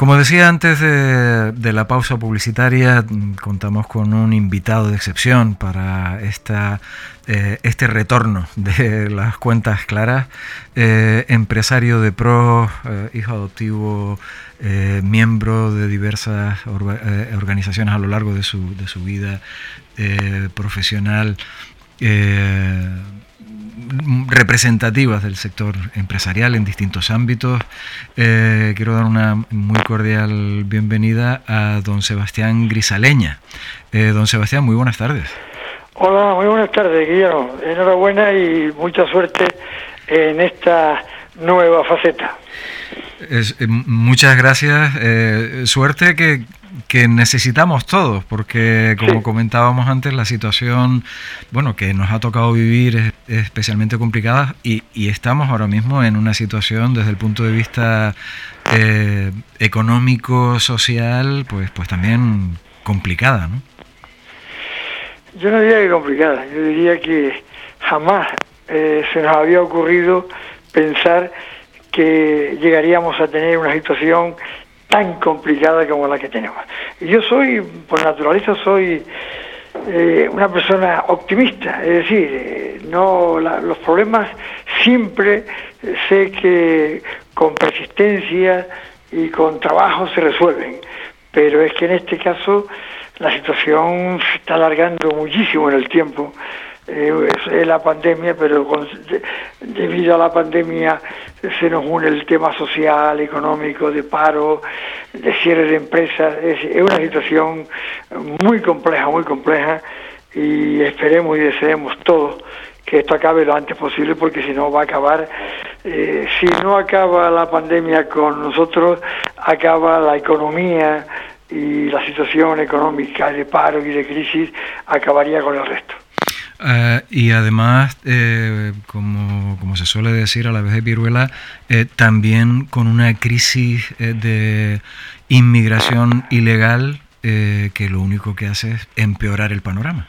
Como decía antes de la pausa publicitaria, contamos con un invitado de excepción para este retorno de las cuentas claras, empresario de pros, hijo adoptivo, miembro de diversas organizaciones a lo largo de su vida profesional, representativas del sector empresarial en distintos ámbitos. Quiero dar una muy cordial bienvenida a don Sebastián Grisaleña. Don Sebastián, muy buenas tardes. Hola, muy buenas tardes, Guillermo. Enhorabuena y mucha suerte en esta nueva faceta. Muchas gracias. Suerte que necesitamos todos, porque como sí, comentábamos antes, la situación, bueno, que nos ha tocado vivir es especialmente complicada y estamos ahora mismo en una situación desde el punto de vista económico, social, pues también complicada, ¿no? Yo no diría que complicada, yo diría que jamás se nos había ocurrido pensar que llegaríamos a tener una situación tan complicada como la que tenemos. Y yo soy, por naturaleza, soy una persona optimista, es decir, los problemas siempre sé que con persistencia y con trabajo se resuelven, pero es que en este caso la situación se está alargando muchísimo en el tiempo. Es la pandemia, pero debido a la pandemia se nos une el tema social, económico, de paro, de cierre de empresas. Es una situación muy compleja, y esperemos y deseemos todos que esto acabe lo antes posible, porque si no va a acabar, si no acaba la pandemia con nosotros, acaba la economía, y la situación económica de paro y de crisis acabaría con el resto. Y además, como se suele decir a la vez de viruela, también con una crisis de inmigración ilegal que lo único que hace es empeorar el panorama.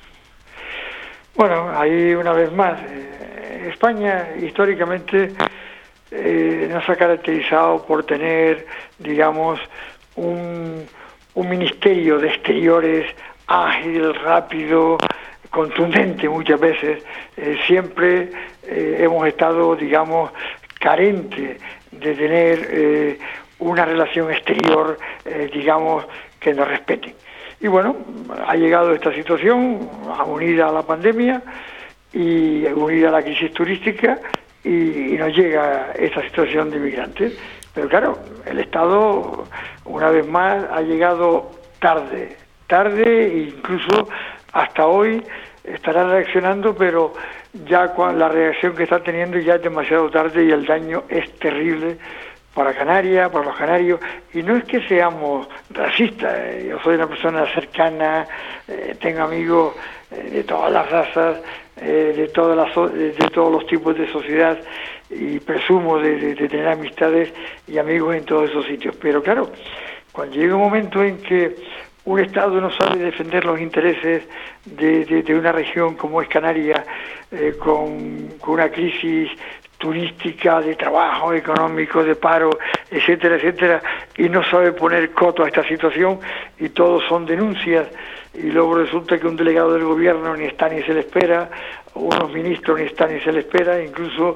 Bueno, ahí una vez más, España históricamente nos ha caracterizado por tener, digamos, un ministerio de exteriores ágil, rápido, contundente muchas veces. Siempre hemos estado, digamos, carentes de tener una relación exterior, digamos, que nos respeten. Y bueno, ha llegado esta situación, unida a la pandemia y unida a la crisis turística, y nos llega esta situación de inmigrantes. Pero claro, el Estado, una vez más, ha llegado tarde, e incluso hasta hoy estará reaccionando, pero ya la reacción que está teniendo ya es demasiado tarde y el daño es terrible para Canarias, para los canarios. Y no es que seamos racistas, yo soy una persona cercana, tengo amigos de todas las razas, de todos los tipos de sociedad, y presumo de tener amistades y amigos en todos esos sitios. Pero claro, cuando llega un momento en que un Estado no sabe defender los intereses de una región como es Canarias, con una crisis turística, de trabajo económico, de paro, etcétera, y no sabe poner coto a esta situación, y todos son denuncias, y luego resulta que un delegado del gobierno ni está ni se le espera, unos ministros ni están ni se le espera. Incluso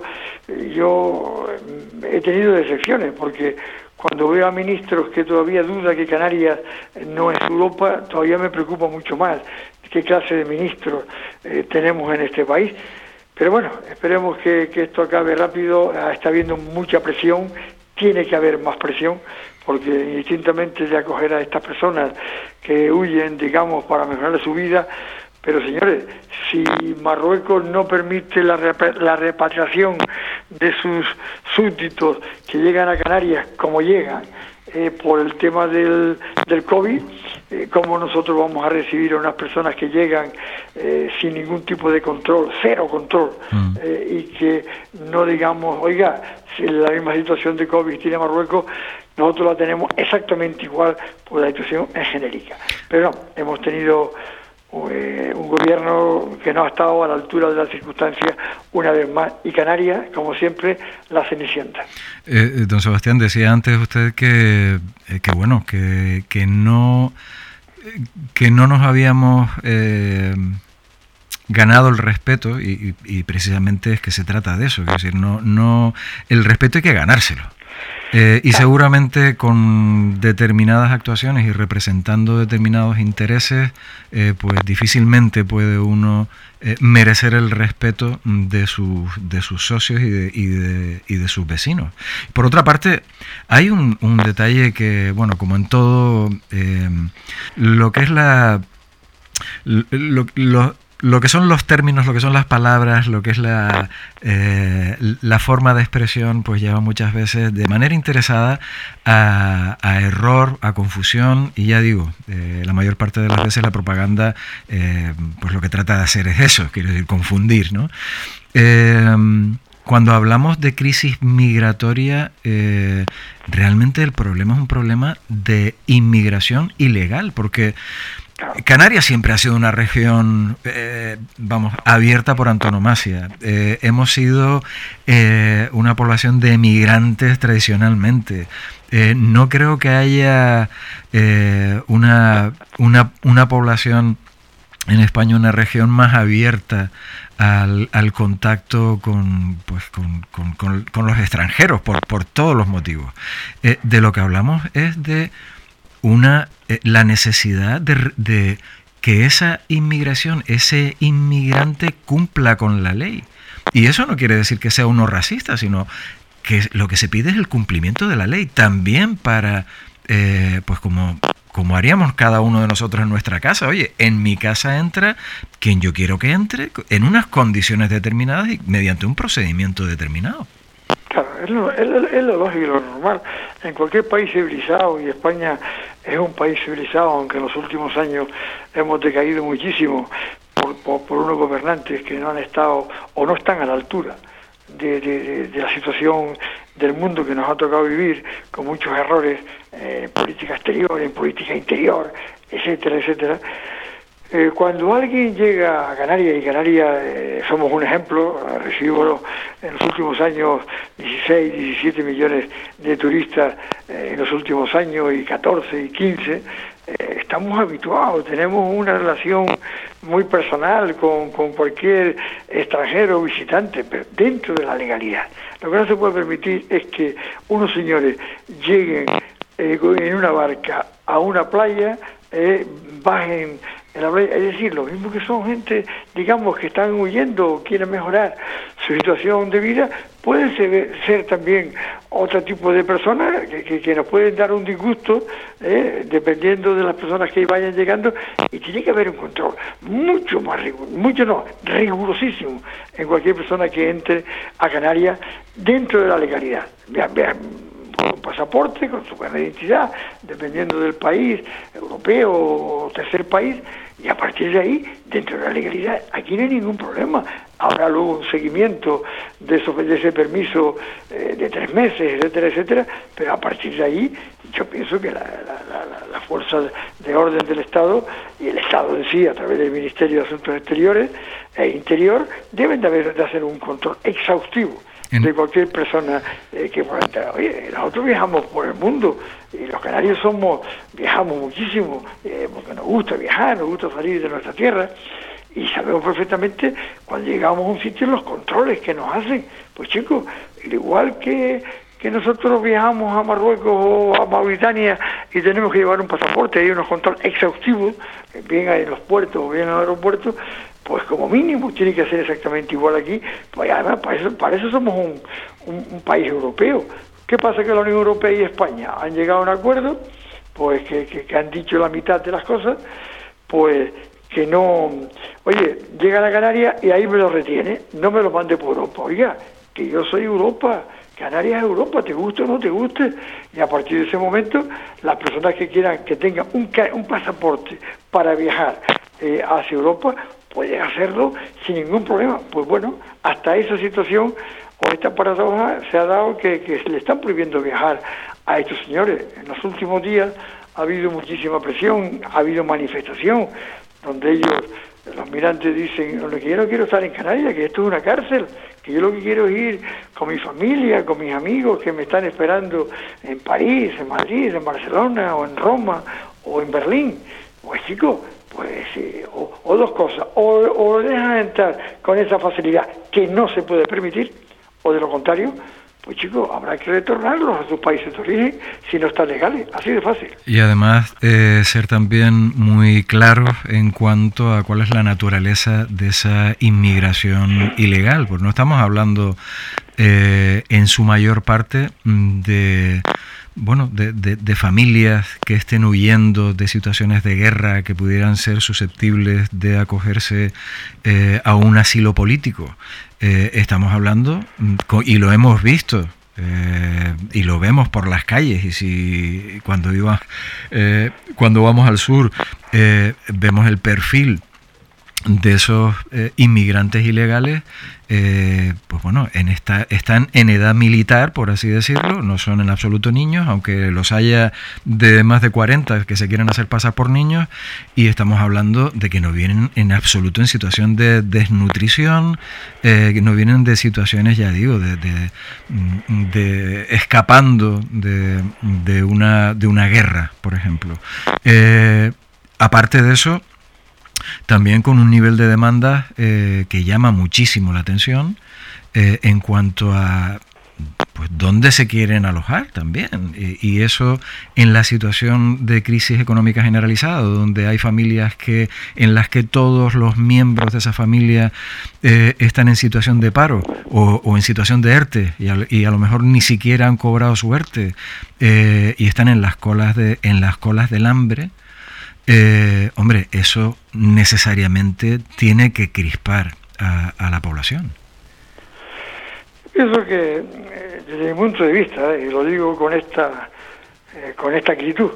yo he tenido decepciones, porque cuando veo a ministros que todavía dudan que Canarias no es Europa, todavía me preocupa mucho más qué clase de ministros tenemos en este país. Pero bueno, esperemos que esto acabe rápido. Está habiendo mucha presión, tiene que haber más presión, porque indistintamente de acoger a estas personas que huyen, digamos, para mejorar su vida. Pero señores, si Marruecos no permite la repatriación de sus súbditos que llegan a Canarias como llegan, por el tema del COVID, ¿cómo nosotros vamos a recibir a unas personas que llegan sin ningún tipo de control, cero control, y que no digamos, oiga, si la misma situación de COVID tiene Marruecos, nosotros la tenemos exactamente igual por la situación en genérica? Pero no, hemos tenido un gobierno que no ha estado a la altura de las circunstancias una vez más, y Canarias, como siempre, la cenicienta. Don Sebastián, decía antes usted que no nos habíamos ganado el respeto, y precisamente es que se trata de eso, es decir, no el respeto hay que ganárselo. Y seguramente con determinadas actuaciones y representando determinados intereses, pues difícilmente puede uno merecer el respeto de sus socios y de sus vecinos. Por otra parte, hay un detalle que, bueno, como en todo, lo que es lo que son los términos, lo que son las palabras, lo que es la forma de expresión, pues lleva muchas veces de manera interesada a error, a confusión, y ya digo, la mayor parte de las veces la propaganda pues lo que trata de hacer es eso, quiero decir, confundir, ¿no? Cuando hablamos de crisis migratoria, realmente el problema es un problema de inmigración ilegal, porque Canarias siempre ha sido una región, abierta por antonomasia. Hemos sido una población de emigrantes tradicionalmente. No creo que haya una población en España, una región más abierta al contacto con los extranjeros, por todos los motivos. De lo que hablamos es de la necesidad de que esa inmigración, ese inmigrante cumpla con la ley. Y eso no quiere decir que sea uno racista, sino que lo que se pide es el cumplimiento de la ley, también para, pues como haríamos cada uno de nosotros en nuestra casa. Oye, en mi casa entra quien yo quiero que entre, en unas condiciones determinadas y mediante un procedimiento determinado. Claro, es lo lógico y lo normal. En cualquier país civilizado, y España es un país civilizado, aunque en los últimos años hemos decaído muchísimo por unos gobernantes que no han estado o no están a la altura de la situación del mundo que nos ha tocado vivir, con muchos errores en política exterior, en política interior, etcétera, etcétera. Cuando alguien llega a Canarias, y Canarias somos un ejemplo, recibimos en los últimos años 16, 17 millones de turistas en los últimos años, y 14 y 15, estamos habituados, tenemos una relación muy personal con cualquier extranjero o visitante, pero dentro de la legalidad. Lo que no se puede permitir es que unos señores lleguen en una barca a una playa, bajen en la playa, es decir, lo mismo que son gente, digamos, que están huyendo o quieren mejorar su situación de vida, pueden ser también otro tipo de personas que nos pueden dar un disgusto, dependiendo de las personas que vayan llegando, y tiene que haber un control mucho más rigurosísimo en cualquier persona que entre a Canarias dentro de la legalidad. Vean, con un pasaporte, con su carnet de identidad, dependiendo del país, europeo o tercer país, y a partir de ahí, dentro de la legalidad, aquí no hay ningún problema. Habrá luego un seguimiento de ese permiso de 3 meses, etcétera, etcétera, pero a partir de ahí, yo pienso que la fuerza de orden del Estado, y el Estado en sí, a través del Ministerio de Asuntos Exteriores e Interior, deben de hacer un control exhaustivo de cualquier persona que pueda entrar. Oye, nosotros viajamos por el mundo, y los canarios viajamos muchísimo, porque nos gusta viajar, nos gusta salir de nuestra tierra, y sabemos perfectamente cuando llegamos a un sitio los controles que nos hacen. Pues chicos, igual que nosotros viajamos a Marruecos o a Mauritania y tenemos que llevar un pasaporte, hay unos controles exhaustivos, bien en los puertos o bien en los aeropuertos, pues como mínimo tiene que ser exactamente igual aquí. Pues además, para eso somos un país europeo. ¿Qué pasa? Que la Unión Europea y España han llegado a un acuerdo, pues que han dicho la mitad de las cosas, pues que no, oye, llega a la Canarias y ahí me lo retiene, no me lo mande por Europa. Oiga, que yo soy Europa, Canarias es Europa, te guste o no te guste. Y a partir de ese momento, las personas que quieran, que tengan un pasaporte para viajar hacia Europa, pueden hacerlo sin ningún problema. Pues bueno, hasta esa situación o esta paradoja se ha dado que se le están prohibiendo viajar a estos señores. En los últimos días ha habido muchísima presión, ha habido manifestación donde ellos, los migrantes, dicen que yo no quiero estar en Canarias, que esto es una cárcel, que yo lo que quiero es ir con mi familia, con mis amigos que me están esperando en París, en Madrid, en Barcelona, o en Roma, o en Berlín. Pues chicos, pues o dos cosas, o dejan entrar con esa facilidad que no se puede permitir, o de lo contrario, pues chicos, habrá que retornarlos a sus países de origen si no están legales, así de fácil. Y además ser también muy claros en cuanto a cuál es la naturaleza de esa inmigración ilegal, porque no estamos hablando en su mayor parte de familias que estén huyendo de situaciones de guerra que pudieran ser susceptibles de acogerse a un asilo político. Estamos hablando, y lo hemos visto, y lo vemos por las calles, y cuando vamos al sur vemos el perfil de esos inmigrantes ilegales, pues bueno, están en edad militar, por así decirlo, no son en absoluto niños, aunque los haya de más de 40 que se quieren hacer pasar por niños, y estamos hablando de que no vienen en absoluto en situación de desnutrición, que no vienen de situaciones, ya digo, de escapando de una guerra, por ejemplo. Aparte de eso, también con un nivel de demanda que llama muchísimo la atención en cuanto a pues dónde se quieren alojar también, y eso en la situación de crisis económica generalizada, donde hay familias en las que todos los miembros de esa familia están en situación de paro o en situación de ERTE, y a lo mejor ni siquiera han cobrado su ERTE, y están en las colas del hambre. Hombre, eso necesariamente tiene que crispar a la población. Pienso que desde mi punto de vista, y lo digo con esta actitud,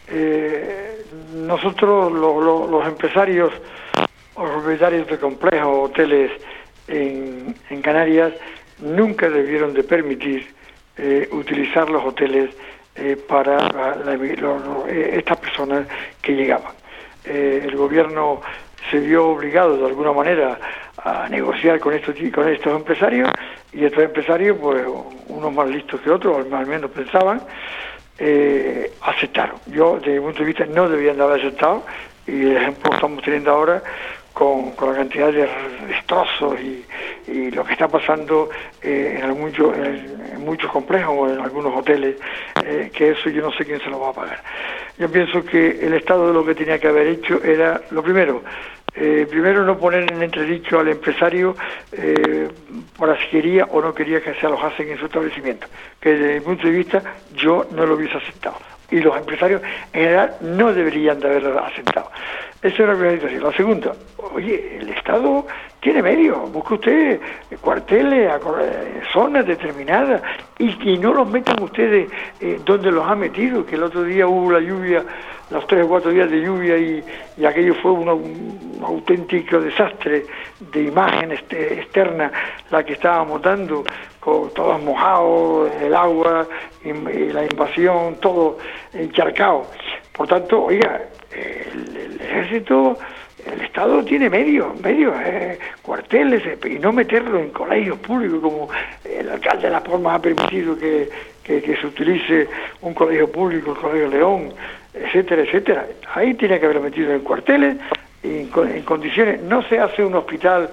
nosotros los empresarios o propietarios de complejos, hoteles en Canarias, nunca debieron de permitir utilizar los hoteles para estas personas que llegaban. El gobierno se vio obligado de alguna manera a negociar con estos empresarios, y estos empresarios, pues unos más listos que otros, al menos pensaban, aceptaron. Yo, desde mi punto de vista, no debían de haber aceptado, y el ejemplo lo estamos teniendo ahora con la cantidad de destrozos y lo que está pasando en muchos complejos o en algunos hoteles, que eso yo no sé quién se lo va a pagar. Yo pienso que el Estado lo que tenía que haber hecho era, lo primero no poner en entredicho al empresario para si quería o no quería que se alojasen en su establecimiento, que desde mi punto de vista yo no lo hubiese aceptado, y los empresarios en general no deberían de haberlo aceptado. Esa es una primera situación. La segunda, oye, el Estado tiene medios, busque usted cuarteles, zonas determinadas, y que no los metan ustedes donde los ha metido, que el otro día hubo la lluvia, los 3 o 4 días de lluvia, y aquello fue un auténtico desastre de imagen externa la que estábamos dando, con todos mojados, el agua, y la invasión, todo encharcado. Por tanto, oiga, el ejército, el Estado tiene medios, cuarteles, y no meterlo en colegios públicos, como el alcalde de Las Palmas ha permitido que se utilice un colegio público, el Colegio León, etcétera, etcétera. Ahí tiene que haberlo metido en cuarteles, en condiciones. No se hace un hospital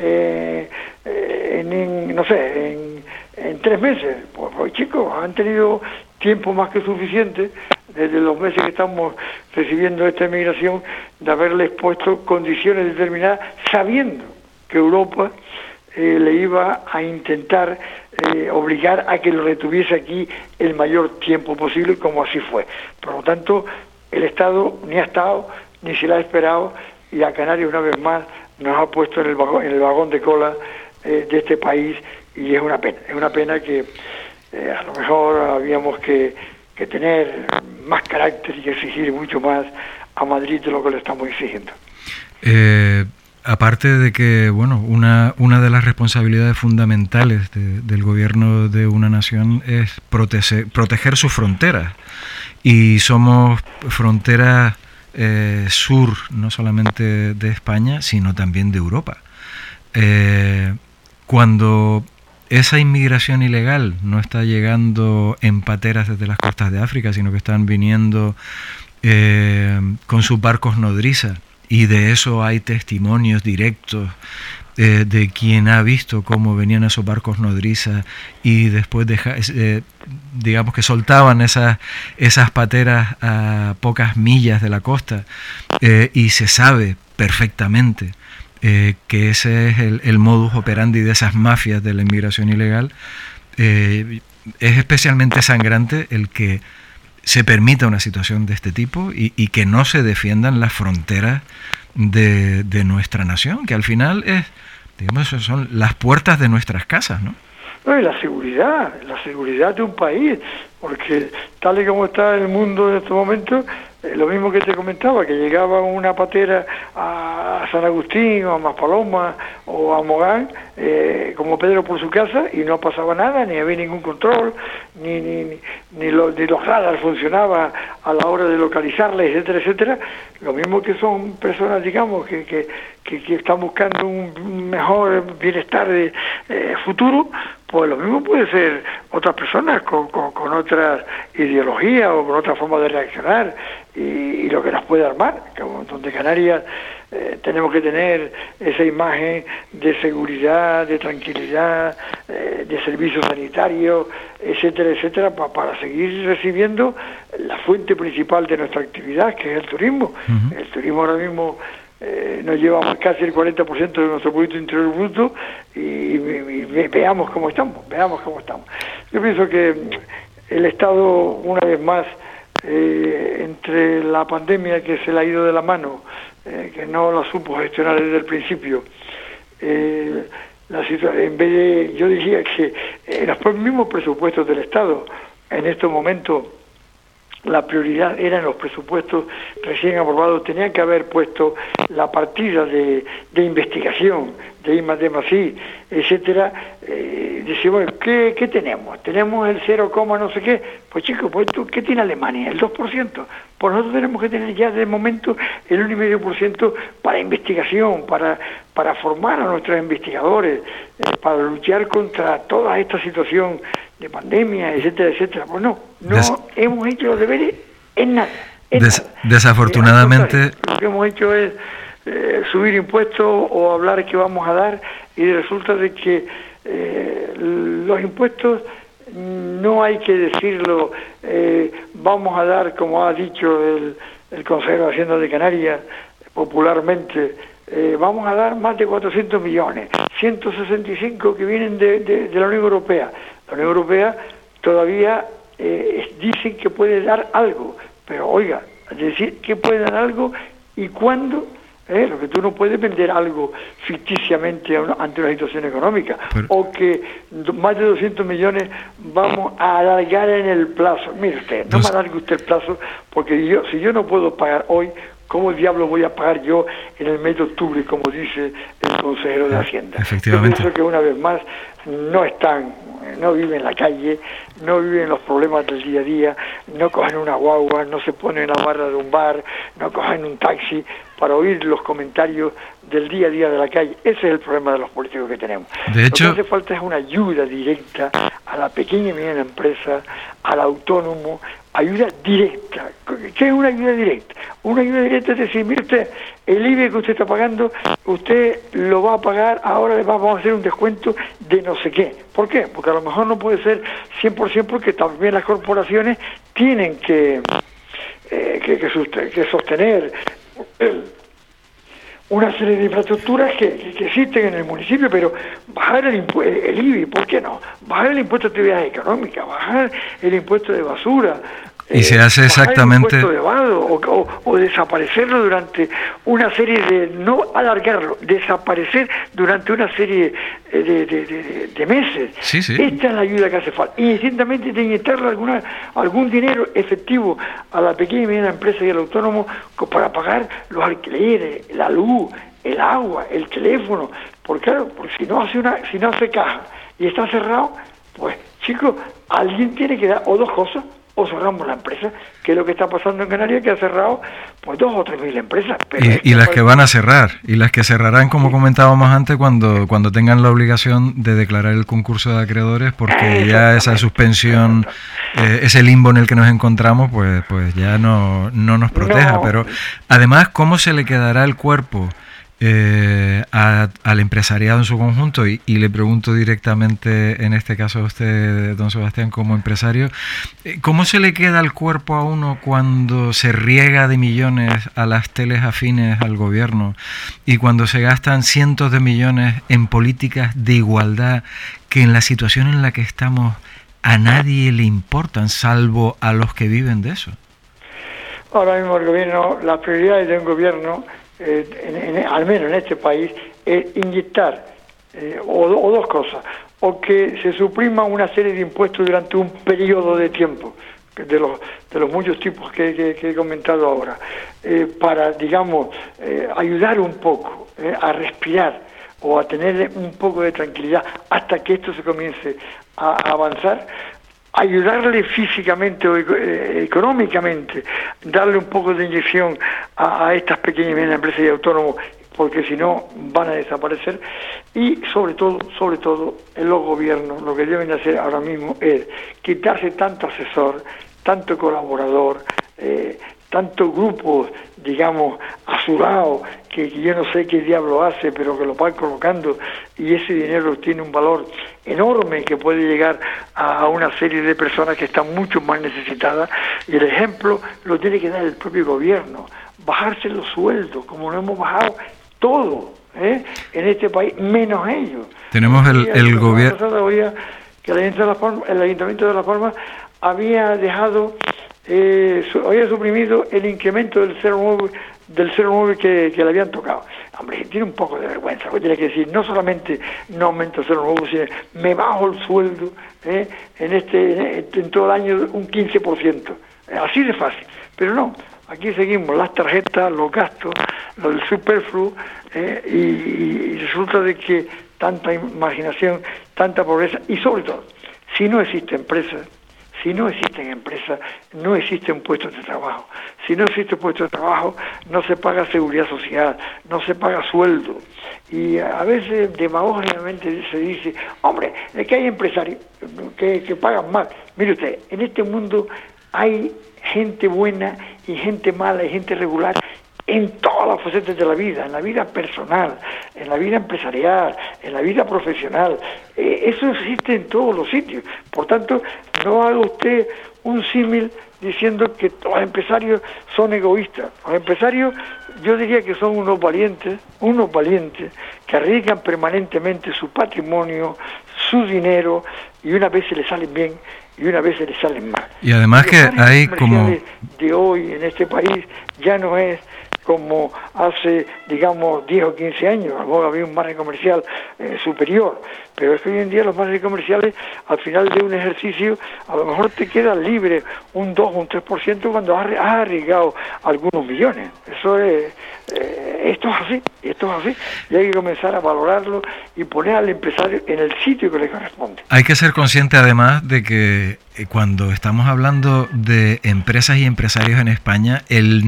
en 3 meses. Pues chicos, han tenido tiempo más que suficiente, desde los meses que estamos recibiendo esta inmigración, de haberles puesto condiciones determinadas, sabiendo que Europa le iba a intentar obligar a que lo retuviese aquí el mayor tiempo posible, como así fue. Por lo tanto, el Estado ni ha estado, ni se la ha esperado, y a Canarias una vez más nos ha puesto en el vagón de cola de este país, y es una pena que a lo mejor habíamos que tener más carácter y exigir mucho más a Madrid de lo que le estamos exigiendo. Aparte de que, bueno, una de las responsabilidades fundamentales del gobierno de una nación es proteger sus fronteras, y somos fronteras sur, no solamente de España, sino también de Europa. Cuando esa inmigración ilegal no está llegando en pateras desde las costas de África, sino que están viniendo con sus barcos nodriza, y de eso hay testimonios directos de quien ha visto cómo venían esos barcos nodriza y después digamos que soltaban esas pateras a pocas millas de la costa, y se sabe perfectamente que ese es el modus operandi de esas mafias de la inmigración ilegal. Es especialmente sangrante el que se permita una situación de este tipo y que no se defiendan las fronteras de nuestra nación, que al final digamos, son las puertas de nuestras casas, ¿no? No, y la seguridad de un país, porque tal y como está el mundo en estos momentos, lo mismo que te comentaba, que llegaba una patera a San Agustín o a Maspalomas o a Mogán, como Pedro por su casa, y no pasaba nada, ni había ningún control, ni los radars funcionaban a la hora de localizarla, etcétera, etcétera. Lo mismo que son personas, digamos, que están buscando un mejor bienestar de futuro, pues lo mismo puede ser otras personas con otras ideologías o con otra forma de reaccionar, y lo que nos puede armar, donde Canarias tenemos que tener esa imagen de seguridad, de tranquilidad, de servicios sanitarios, etcétera, etcétera, para seguir recibiendo la fuente principal de nuestra actividad, que es el turismo. Uh-huh. El turismo ahora mismo nos lleva casi el 40% de nuestro Producto Interior Bruto, y veamos cómo estamos. Yo pienso que el Estado, una vez más, entre la pandemia que se le ha ido de la mano, que no la supo gestionar desde el principio, la situación, en vez de, yo diría que en los mismos presupuestos del Estado, en estos momentos, la prioridad era en los presupuestos recién aprobados, tenían que haber puesto la partida de investigación, de I+D+I, etcétera. Decir, bueno, ¿qué tenemos? Tenemos el 0, no sé qué. Pues chicos, pues ¿qué tiene Alemania? El 2%. Pues nosotros tenemos que tener ya de momento el 1,5% para investigación, para formar a nuestros investigadores, para luchar contra toda esta situación de pandemia, etcétera, etcétera. Pues no hemos hecho los deberes en nada. Desafortunadamente, lo que hemos hecho es subir impuestos o hablar que vamos a dar, y resulta de que los impuestos no hay que decirlo, vamos a dar, como ha dicho el consejero de Hacienda de Canarias popularmente, vamos a dar más de 400 millones, 165 que vienen de la Unión Europea. La Unión Europea todavía dicen que puede dar algo, pero oiga, decir que puede dar algo y cuándo, lo que tú no puedes vender algo ficticiamente ante una situación económica, o que más de 200 millones vamos a alargar en el plazo. Mire usted, no me alargue usted el plazo, porque si yo no puedo pagar hoy, ¿cómo diablos voy a pagar yo en el mes de octubre, como dice el consejero de Hacienda? Efectivamente. Yo pienso que una vez más no viven en la calle, no viven los problemas del día a día, no cogen una guagua, no se ponen en la barra de un bar, no cogen un taxi para oír los comentarios del día a día de la calle. Ese es el problema de los políticos que tenemos. De hecho, lo que hace falta es una ayuda directa a la pequeña y mediana empresa, al autónomo, ayuda directa. ¿Qué es una ayuda directa? Una ayuda directa es decir, mire usted, el IBE que usted está pagando, usted lo va a pagar, ahora le vamos a hacer un descuento de no sé qué. ¿Por qué? Porque a lo mejor no puede ser 100%, porque también las corporaciones tienen que sostener una serie de infraestructuras que existen en el municipio, pero bajar el IBI, ¿por qué no? Bajar el impuesto de actividades económicas, bajar el impuesto de basura, y se hace exactamente el impuesto de vado, o desaparecerlo durante una serie de, no alargarlo, desaparecer durante una serie de meses. Sí. Esta es la ayuda que hace falta. Y distintamente de inyectarle algún dinero efectivo a la pequeña y mediana empresa y al autónomo para pagar los alquileres, la luz, el agua, el teléfono. Porque claro, si no hace caja y está cerrado, pues chicos, alguien tiene que dar, o dos cosas. o cerramos la empresa, que es lo que está pasando en Canarias, que ha cerrado pues 2.000 o 3.000 empresas. Pero y las que van a cerrar, y las que cerrarán, como comentábamos antes, cuando tengan la obligación de declarar el concurso de acreedores, porque ya esa suspensión, ese limbo en el que nos encontramos, pues ya no nos proteja. Pero además, ¿cómo se le quedará el cuerpo al empresariado en su conjunto? Y le pregunto directamente, en este caso a usted, don Sebastián, como empresario, ¿cómo se le queda el cuerpo a uno cuando se riega de millones a las teles afines al gobierno y cuando se gastan cientos de millones en políticas de igualdad que en la situación en la que estamos a nadie le importan, salvo a los que viven de eso? Ahora mismo el gobierno, las prioridades de un gobierno, al menos en este país, es inyectar o dos cosas: o que se suprima una serie de impuestos durante un periodo de tiempo, de los muchos tipos que he comentado ahora, para, digamos, ayudar un poco a respirar o a tener un poco de tranquilidad hasta que esto se comience a avanzar. Ayudarle físicamente o económicamente, darle un poco de inyección a estas pequeñas y medianas empresas y autónomos, porque si no van a desaparecer. Y sobre todo en los gobiernos lo que deben hacer ahora mismo es quitarse tanto asesor, tanto colaborador, tantos grupos, digamos, azulados, que yo no sé qué diablo hace, pero que lo van colocando, y ese dinero tiene un valor enorme que puede llegar a una serie de personas que están mucho más necesitadas, y el ejemplo lo tiene que dar el propio gobierno, bajarse los sueldos, como lo hemos bajado todo, en este país, menos ellos. Tenemos el gobierno... que el Ayuntamiento de Las Palmas había dejado... había suprimido el incremento del 0,9 que le habían tocado. Hombre, tiene un poco de vergüenza, tiene que decir, no solamente no aumento el 0,9, sino me bajo el sueldo en todo el año un 15%, así de fácil. Pero no, aquí seguimos las tarjetas, los gastos, lo del superfluo, y resulta de que tanta imaginación, tanta pobreza, y sobre todo, si no existe empresa, si no existen empresas, no existen puestos de trabajo. Si no existe puestos de trabajo, no se paga seguridad social, no se paga sueldo. Y a veces demagógicamente se dice, hombre, es que hay empresarios que pagan mal. Mire usted, en este mundo hay gente buena y gente mala y gente regular en todas las facetas de la vida, en la vida personal, en la vida empresarial, en la vida profesional. Eso existe en todos los sitios. Por tanto, no haga usted un símil diciendo que los empresarios son egoístas. Los empresarios, yo diría que son unos valientes que arriesgan permanentemente su patrimonio, su dinero, y una vez se les salen bien y una vez se les salen mal. Y además que hay como... de hoy en este país ya no es como hace, digamos, 10 o 15 años. A lo mejor había un margen comercial superior, pero es que hoy en día los márgenes comerciales, al final de un ejercicio, a lo mejor te quedas libre un 2 o un 3% cuando has arriesgado algunos millones. Esto es así, y hay que comenzar a valorarlo y poner al empresario en el sitio que le corresponde. Hay que ser consciente además de que cuando estamos hablando de empresas y empresarios en España, el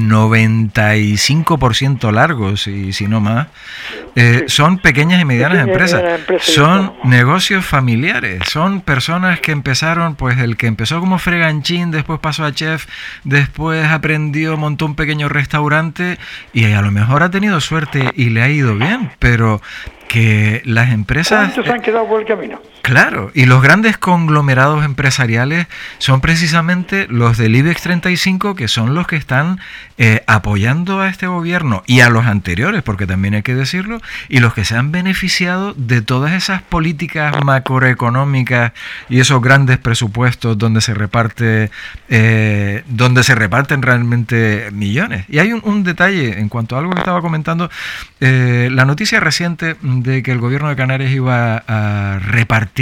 95% largos, y si no más, son pequeñas y medianas empresas. Son negocios familiares, son personas que empezaron, pues el que empezó como freganchín, después pasó a chef, después aprendió, montó un pequeño restaurante y a lo mejor ha tenido suerte y le ha ido bien, pero que las empresas... ¿Cuántos han quedado por el camino? Claro, y los grandes conglomerados empresariales son precisamente los del IBEX 35, que son los que están apoyando a este gobierno y a los anteriores, porque también hay que decirlo, y los que se han beneficiado de todas esas políticas macroeconómicas y esos grandes presupuestos donde se reparten realmente millones. Y hay un detalle en cuanto a algo que estaba comentando, la noticia reciente de que el gobierno de Canarias iba a repartir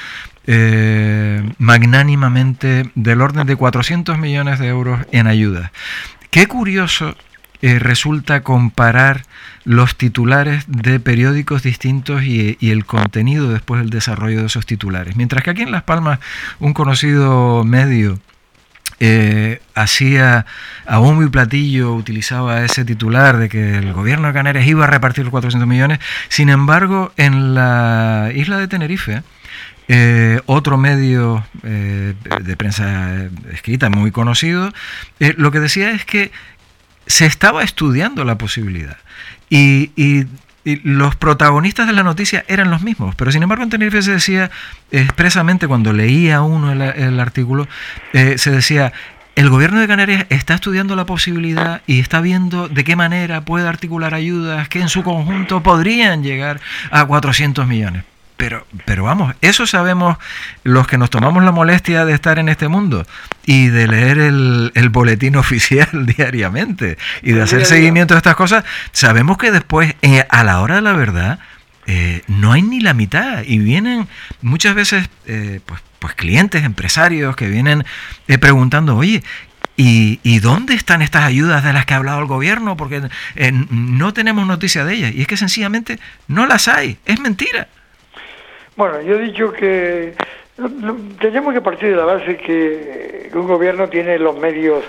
magnánimamente del orden de 400 millones de euros en ayudas. Qué curioso resulta comparar los titulares de periódicos distintos y el contenido después del desarrollo de esos titulares. Mientras que aquí en Las Palmas un conocido medio hacía a bombo y platillo, utilizaba ese titular de que el gobierno de Canarias iba a repartir los 400 millones. Sin embargo, en la isla de Tenerife, otro medio de prensa escrita muy conocido, lo que decía es que se estaba estudiando la posibilidad y los protagonistas de la noticia eran los mismos, pero sin embargo en Tenerife se decía expresamente, cuando leía uno el artículo, se decía: el gobierno de Canarias está estudiando la posibilidad y está viendo de qué manera puede articular ayudas que en su conjunto podrían llegar a 400 millones. Pero vamos, eso sabemos los que nos tomamos la molestia de estar en este mundo y de leer el boletín oficial diariamente y de hacer seguimiento de estas cosas. Sabemos que después, a la hora de la verdad, no hay ni la mitad, y vienen muchas veces pues clientes, empresarios que vienen preguntando: oye, ¿y dónde están estas ayudas de las que ha hablado el gobierno? Porque no tenemos noticia de ellas. Y es que sencillamente no las hay, es mentira. Bueno, yo he dicho que tenemos que partir de la base que un gobierno tiene los medios,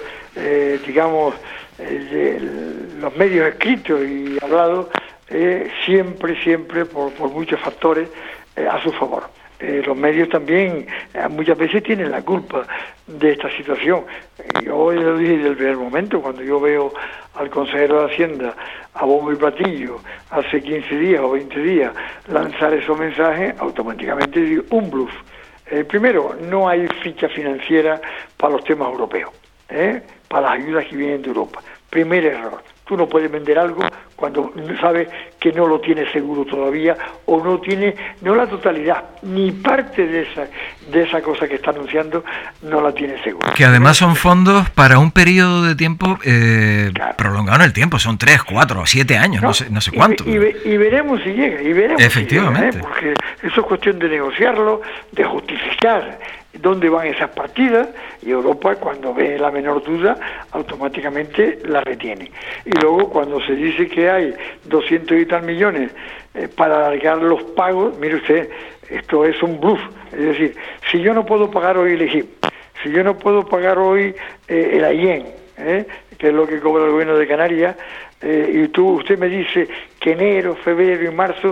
los medios escritos y hablados, siempre, por muchos factores, a su favor. Los medios también muchas veces tienen la culpa de esta situación. Yo lo dije desde el primer momento, cuando yo veo al consejero de Hacienda a bombo y platillo hace 15 días o 20 días lanzar esos mensajes, automáticamente digo: un bluff. Primero, no hay ficha financiera para los temas europeos, para las ayudas que vienen de Europa. Primer error. Tú no puedes vender algo cuando sabes que no lo tienes seguro todavía, o no la totalidad, ni parte de esa cosa que está anunciando no la tienes seguro. Que además son fondos para un periodo de tiempo prolongado en el tiempo, son 3, 4 o 7 años, no sé cuánto. Y veremos si llega, Efectivamente. Si llega, porque eso es cuestión de negociarlo, de justificar dónde van esas partidas, y Europa, cuando ve la menor duda, automáticamente la retiene. Y luego, cuando se dice que hay 200 y tal millones para alargar los pagos, mire usted, esto es un bluff. Es decir, si yo no puedo pagar hoy el IGIP, si yo no puedo pagar hoy el AIEN, que es lo que cobra el gobierno de Canarias, y usted me dice que enero, febrero y marzo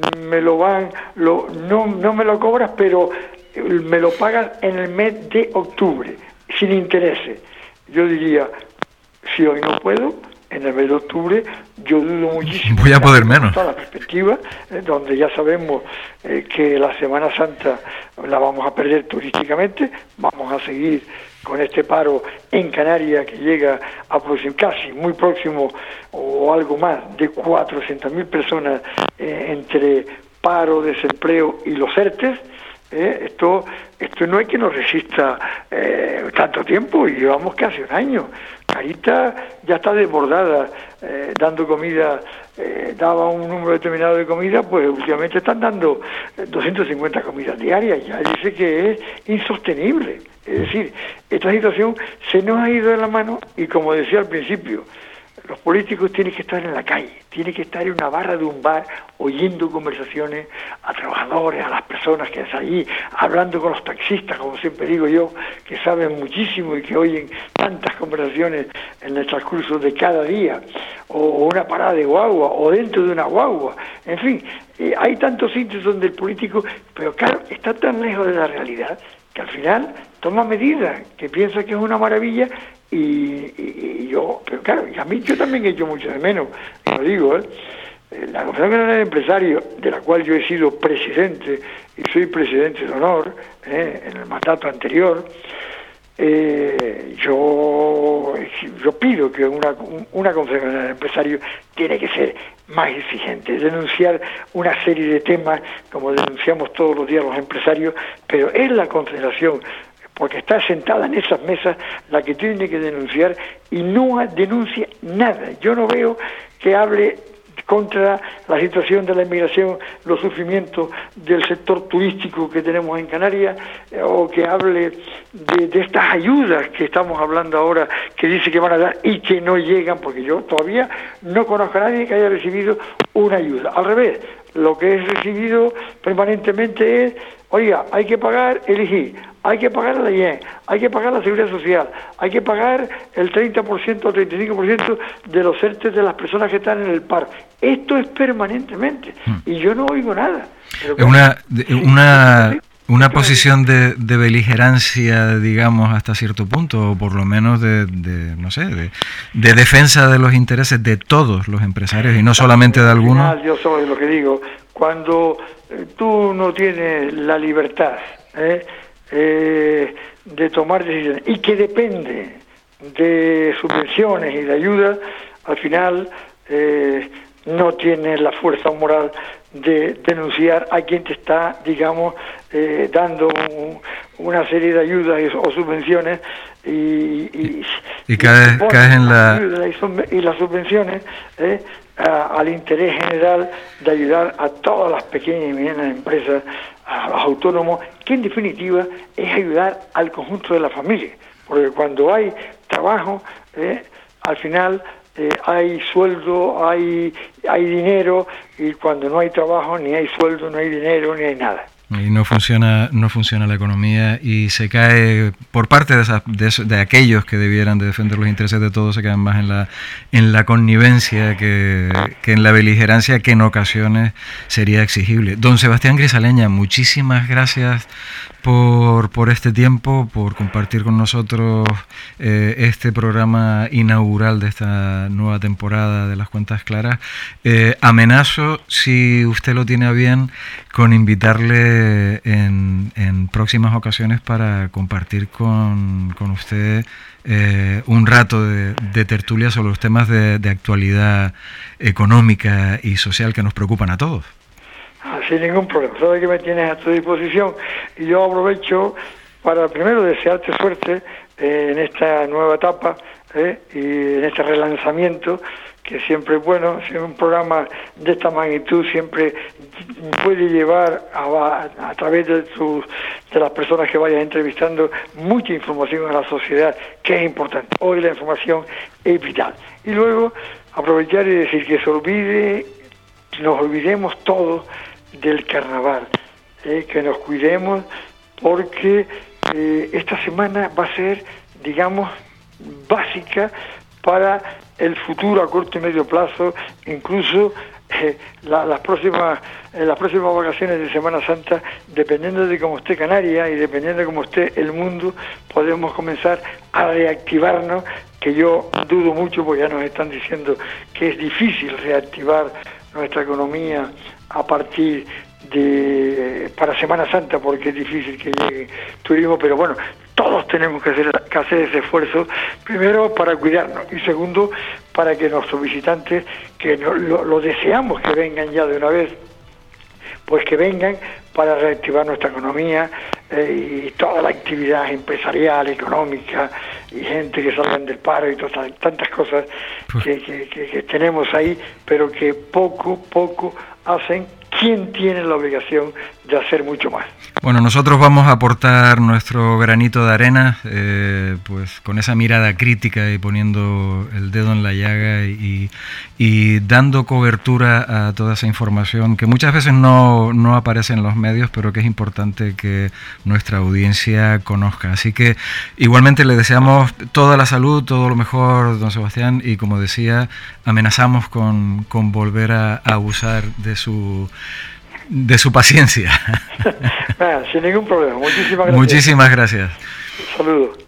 no me lo cobras, pero me lo pagas en el mes de octubre, sin intereses. Yo diría: si hoy no puedo, en el mes de octubre, yo dudo muchísimo. Voy a poder menos. Toda la perspectiva, donde ya sabemos que la Semana Santa la vamos a perder turísticamente, vamos a seguir con este paro en Canarias que llega a casi muy próximo o algo más de 400.000 personas entre paro, desempleo y los ERTES. Esto no es que nos resista tanto tiempo, y llevamos casi un año. Carita ya está desbordada dando comida, daba un número determinado de comida, pues últimamente están dando 250 comidas diarias, ya dice que es insostenible. Es decir, esta situación se nos ha ido de la mano, y como decía al principio, los políticos tienen que estar en la calle, tienen que estar en una barra de un bar oyendo conversaciones a trabajadores, a las personas que están allí, hablando con los taxistas, como siempre digo yo, que saben muchísimo y que oyen tantas conversaciones en el transcurso de cada día, o una parada de guagua, o dentro de una guagua. En fin, hay tantos sitios donde el político, pero claro, está tan lejos de la realidad que al final toma medidas que piensa que es una maravilla. Y yo, pero claro, y a mí yo también he hecho mucho de menos, lo digo, la Confederación Canaria de Empresarios, de la cual yo he sido presidente y soy presidente de honor en el mandato anterior, yo pido que una Confederación Canaria de Empresarios tiene que ser más exigente, denunciar una serie de temas como denunciamos todos los días los empresarios, pero es la Confederación, porque está sentada en esas mesas, la que tiene que denunciar, y no denuncia nada. Yo no veo que hable contra la situación de la inmigración, los sufrimientos del sector turístico que tenemos en Canarias, o que hable de estas ayudas que estamos hablando ahora, que dice que van a dar y que no llegan, porque yo todavía no conozco a nadie que haya recibido una ayuda. Al revés, lo que he recibido permanentemente es, oiga, hay que pagar el IGI, hay que pagar la IEN, hay que pagar la Seguridad Social, hay que pagar el 30% o 35% de los ERTE de las personas que están en el paro. Esto es permanentemente, y yo no oigo nada. Es una posición de beligerancia, digamos, hasta cierto punto, o por lo menos de defensa de los intereses de todos los empresarios y no solamente de algunos. Yo soy lo que digo, cuando tú no tienes la libertad de tomar decisiones y que depende de subvenciones y de ayuda, al final no tienes la fuerza moral de denunciar a quien te está, digamos, dando una serie de ayudas o subvenciones y caes en la... y las subvenciones al interés general de ayudar a todas las pequeñas y medianas empresas, a los autónomos, que en definitiva es ayudar al conjunto de la familia, porque cuando hay trabajo, al final hay sueldo, hay dinero, y cuando no hay trabajo, ni hay sueldo, no hay dinero, ni hay nada. Y no funciona la economía, y se cae por parte de aquellos que debieran de defender los intereses de todos, se caen más en la connivencia que en la beligerancia, que en ocasiones sería exigible. Don Sebastián Grisaleña, muchísimas gracias por este tiempo, por compartir con nosotros este programa inaugural de esta nueva temporada de Las Cuentas Claras. Amenazo, si usted lo tiene a bien, con invitarle en próximas ocasiones para compartir con usted un rato de tertulia sobre los temas de actualidad económica y social que nos preocupan a todos. Sin ningún problema, sabes que me tienes a tu disposición, y yo aprovecho para primero desearte suerte en esta nueva etapa y en este relanzamiento, que siempre es bueno. Si un programa de esta magnitud siempre puede llevar a través de las personas que vayas entrevistando mucha información a la sociedad, que es importante. Hoy la información es vital. Y luego aprovechar y decir que nos olvidemos todos del carnaval, que nos cuidemos, porque esta semana va a ser, digamos, básica para el futuro a corto y medio plazo. Incluso las próximas vacaciones de Semana Santa, dependiendo de cómo esté Canarias y dependiendo de cómo esté el mundo, podemos comenzar a reactivarnos, que yo dudo mucho, porque ya nos están diciendo que es difícil reactivar nuestra economía a partir para Semana Santa, porque es difícil que llegue turismo, pero bueno, todos tenemos que hacer ese esfuerzo, primero para cuidarnos y segundo para que nuestros visitantes, que lo deseamos que vengan ya de una vez, pues que vengan para reactivar nuestra economía y toda la actividad empresarial, económica, y gente que salgan del paro y todas tantas cosas que tenemos ahí, pero que poco hacen. ¿Quién tiene la obligación de hacer mucho más? Bueno, nosotros vamos a aportar nuestro granito de arena, pues con esa mirada crítica y poniendo el dedo en la llaga y dando cobertura a toda esa información que muchas veces no aparece en los medios, pero que es importante que nuestra audiencia conozca. Así que igualmente le deseamos toda la salud, todo lo mejor, don Sebastián, y como decía, amenazamos con volver a abusar de su paciencia. Sin ningún problema. Muchísimas gracias. Muchísimas gracias. Saludos.